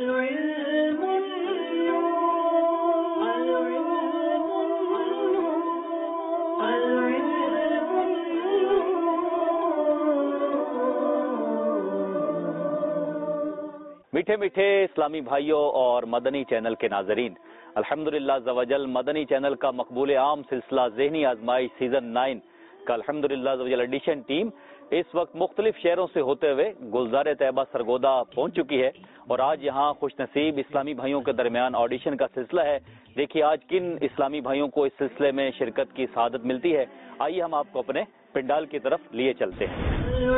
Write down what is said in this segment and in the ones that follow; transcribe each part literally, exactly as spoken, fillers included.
العلم میٹھے میٹھے اسلامی بھائیوں اور مدنی چینل کے ناظرین، الحمدللہ عز و جل مدنی چینل کا مقبول عام سلسلہ ذہنی آزمائش سیزن نائن کا الحمدللہ عز و جل ایڈیشن ٹیم اس وقت مختلف شہروں سے ہوتے ہوئے گلزار طیبہ سرگودا پہنچ چکی ہے، اور آج یہاں خوش نصیب اسلامی بھائیوں کے درمیان آڈیشن کا سلسلہ ہے۔ دیکھیے آج کن اسلامی بھائیوں کو اس سلسلے میں شرکت کی سعادت ملتی ہے۔ آئیے ہم آپ کو اپنے پنڈال کی طرف لیے چلتے ہیں۔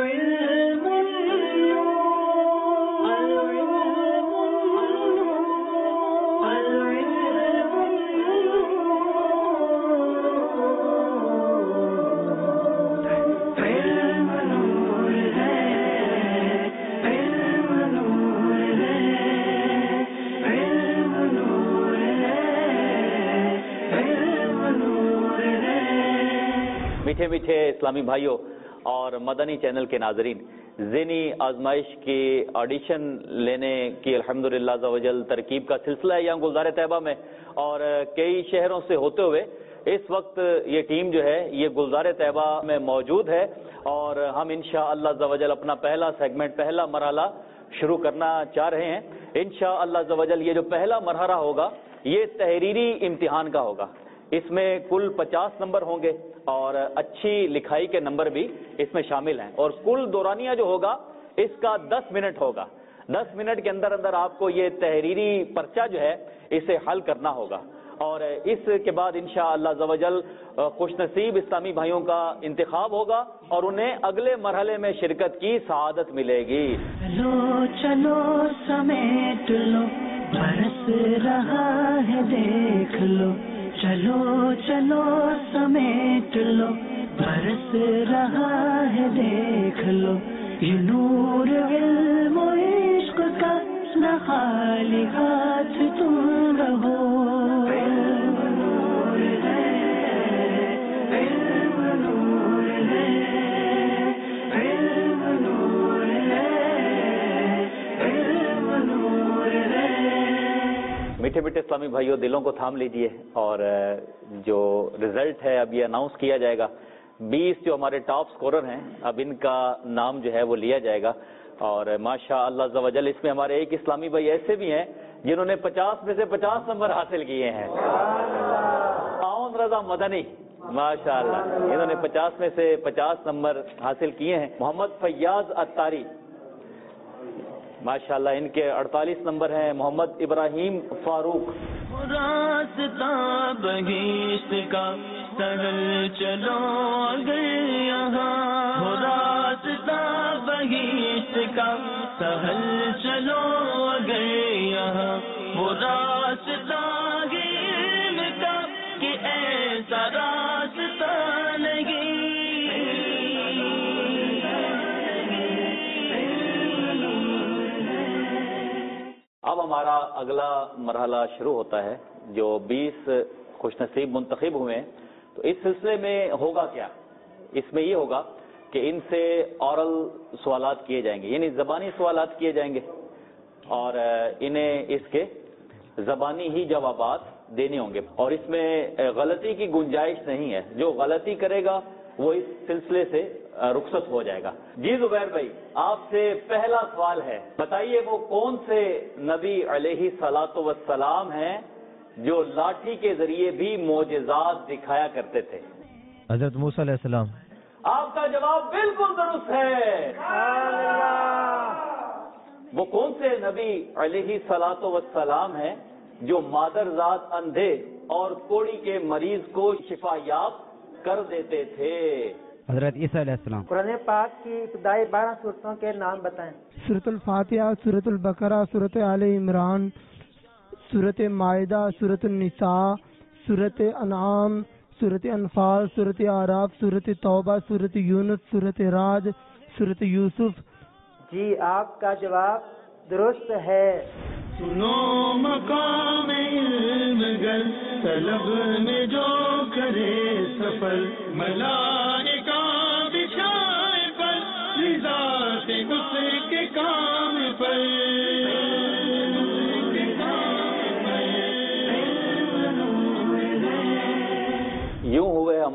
میٹھے میٹھے اسلامی بھائیوں اور مدنی چینل کے ناظرین، ذہنی آزمائش کی آڈیشن لینے کی الحمدللہ عز و جل ترکیب کا سلسلہ ہے یہاں گلزار طیبہ میں، اور کئی شہروں سے ہوتے ہوئے اس وقت یہ ٹیم جو ہے یہ گلزار طیبہ میں موجود ہے، اور ہم انشاءاللہ عز و جل اپنا پہلا سیگمنٹ، پہلا مرحلہ شروع کرنا چاہ رہے ہیں۔ انشاءاللہ عز و جل یہ جو پہلا مرحلہ ہوگا یہ تحریری امتحان کا ہوگا۔ اس میں کل پچاس نمبر ہوں گے اور اچھی لکھائی کے نمبر بھی اس میں شامل ہیں، اور کل دورانیہ جو ہوگا اس کا دس منٹ ہوگا۔ دس منٹ کے اندر اندر آپ کو یہ تحریری پرچہ جو ہے اسے حل کرنا ہوگا، اور اس کے بعد انشاءاللہ عز و جل خوش نصیب اسلامی بھائیوں کا انتخاب ہوگا اور انہیں اگلے مرحلے میں شرکت کی سعادت ملے گی۔ چلو چلو سمیٹ لو، برس رہا ہے دیکھ لو، چلو چلو سمیٹ لو، برس رہا ہے دیکھ لو، یہ نور علم و عشق کا نہ خالی ہاتھ تم رہو۔ علم نور ہے، علم نور ہے، علم نور ہے، علم نور ہے۔ میٹھے میٹھے اسلامی بھائیوں، دلوں کو تھام لیجئے، اور جو رزلٹ ہے اب یہ اناؤنس کیا جائے گا۔ بیس جو ہمارے ٹاپ سکورر ہیں اب ان کا نام جو ہے وہ لیا جائے گا، اور ماشاء اللہ عز و جل اس میں ہمارے ایک اسلامی بھائی ایسے بھی ہیں جنہوں نے پچاس میں سے پچاس نمبر حاصل کیے ہیں۔ معاون رضا مدنی ماشاء اللہ، انہوں نے پچاس میں سے پچاس نمبر حاصل کیے ہیں۔ محمد فیاض اتاری ماشاء اللہ ان کے اڑتالیس نمبر ہیں۔ محمد ابراہیم فاروق، راستہ بہشت کا سہل چلو اگر یہاں، راستہ بہشت کا سہل چلو اگر یہاں، وہ راستہ علم کا کہ ایسا راستہ نہیں۔ اب ہمارا اگلا مرحلہ شروع ہوتا ہے۔ جو بیس خوش نصیب منتخب ہوئے ہیں تو اس سلسلے میں ہوگا کیا؟ اس میں یہ ہوگا کہ ان سے اورل سوالات کیے جائیں گے، یعنی زبانی سوالات کیے جائیں گے، اور انہیں اس کے زبانی ہی جوابات دینے ہوں گے، اور اس میں غلطی کی گنجائش نہیں ہے۔ جو غلطی کرے گا وہ اس سلسلے سے رخصت ہو جائے گا۔ جی زبیر بھائی، آپ سے پہلا سوال ہے، بتائیے وہ کون سے نبی علیہ الصلوۃ والسلام ہیں جو لاٹھی کے ذریعے بھی معجزات دکھایا کرتے تھے؟ حضرت موسیٰ علیہ السلام۔ آپ کا جواب بالکل درست ہے۔ وہ کون سے نبی علیہ الصلوۃ والسلام ہیں جو مادرزاد اندھے اور کوڑی کے مریض کو شفا یاب کر دیتے تھے؟ حضرت عیسیٰ علیہ السلام۔ قرآن پاک کی ابتدائی بارہ سورتوں کے نام بتائیں۔ سورۃ الفاتحہ، سورۃ البقرہ، سورۃ آل عمران، سورۃ مائدہ، سورۃ النساء، سورۃ انعام، سورۃ انفال، سورۃ اعراف، سورۃ توبہ، سورۃ یونس، سورۃ رعد، سورۃ یوسف۔ جی آپ کا جواب درست ہے۔ سنو مقام علم گر طلب میں جو کرے سفر، ملائکہ بچھائے پر رضا سے اس کے کام پر۔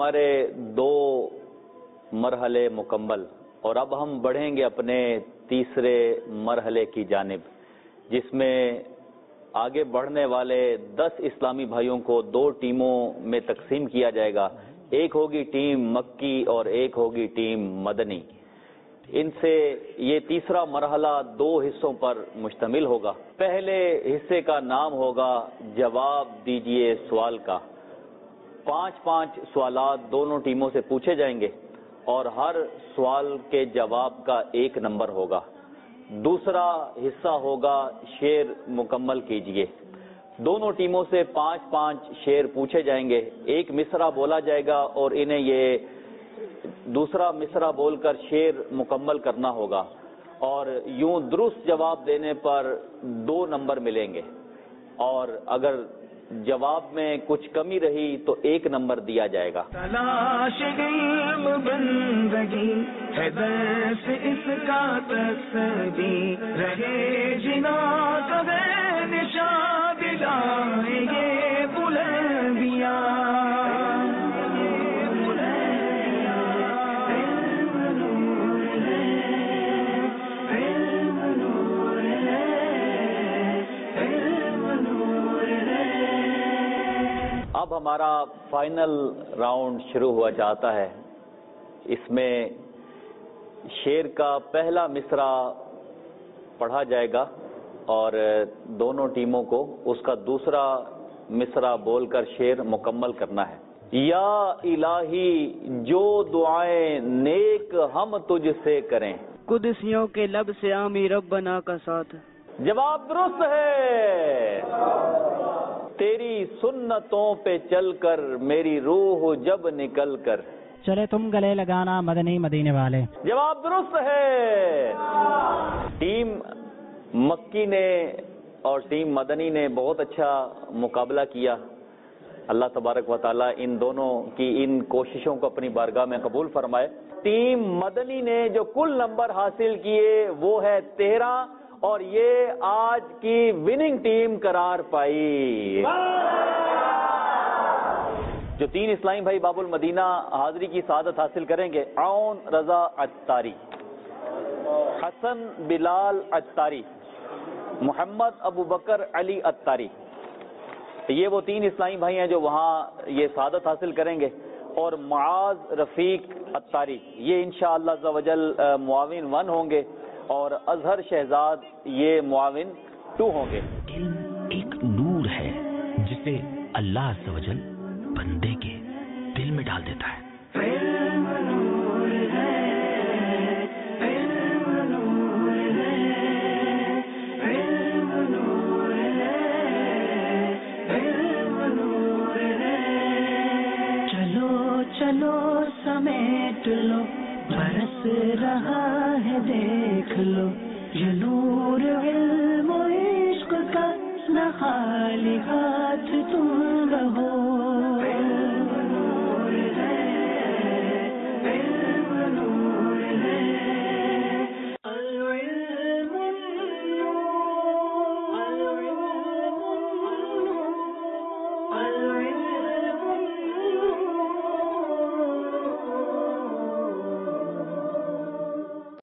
ہمارے دو مرحلے مکمل اور اب ہم بڑھیں گے اپنے تیسرے مرحلے کی جانب، جس میں آگے بڑھنے والے دس اسلامی بھائیوں کو دو ٹیموں میں تقسیم کیا جائے گا. ایک ہوگی ٹیم مکی اور ایک ہوگی ٹیم مدنی. ان سے یہ تیسرا مرحلہ دو حصوں پر مشتمل ہوگا. پہلے حصے کا نام ہوگا جواب دیجئے سوال کا. پانچ پانچ سوالات دونوں ٹیموں سے پوچھے جائیں گے اور ہر سوال کے جواب کا ایک نمبر ہوگا. دوسرا حصہ ہوگا شعر مکمل کیجئے. دونوں ٹیموں سے پانچ پانچ شعر پوچھے جائیں گے. ایک مصرع بولا جائے گا اور انہیں یہ دوسرا مصرع بول کر شعر مکمل کرنا ہوگا اور یوں درست جواب دینے پر دو نمبر ملیں گے اور اگر جواب میں کچھ کمی رہی تو ایک نمبر دیا جائے گا. تلاش علم بندگی ہے درس اس کا تسبیح رہے جنا کبے نشان دلائیں گے بلندیاں. اب ہمارا فائنل راؤنڈ شروع ہوا چاہتا ہے. اس میں شعر کا پہلا مصرع پڑھا جائے گا اور دونوں ٹیموں کو اس کا دوسرا مصرع بول کر شعر مکمل کرنا ہے. یا الہی جو دعائیں نیک ہم تجھ سے کریں، قدسیوں کے لب سے آمی ربنا کا ساتھ. جواب درست ہے. تیری سنتوں پہ چل کر میری روح جب نکل کر چلے تم گلے لگانا مدنی مدینے والے. جواب درست ہے. ٹیم مکی نے اور ٹیم مدنی نے بہت اچھا مقابلہ کیا. اللہ تبارک و تعالی ان دونوں کی ان کوششوں کو اپنی بارگاہ میں قبول فرمائے. ٹیم مدنی نے جو کل نمبر حاصل کیے وہ ہے تیرہ اور یہ آج کی وننگ ٹیم قرار پائی. جو تین اسلامی بھائی باب المدینہ حاضری کی سعادت حاصل کریں گے، عون رضا عطاری، حسن بلال عطاری، محمد ابو بکر علی عطاری، یہ وہ تین اسلامی بھائی ہیں جو وہاں یہ سعادت حاصل کریں گے. اور معاذ رفیق عطاری یہ انشاءاللہ عز و جل معاون ون ہوں گے اور اظہر شہزاد یہ معاون ٹو ہوں گے. علم ایک نور ہے جسے اللہ عز و جل بندے کے دل میں ڈال دیتا ہے. علم نور ہے، علم نور ہے، علم نور ہے، علم نور ہے. چلو چلو سمیٹ لو برس رہا ہے دیکھ لو یہ نور علم و عشق کا نہ خالی ہاتھ تم رہو.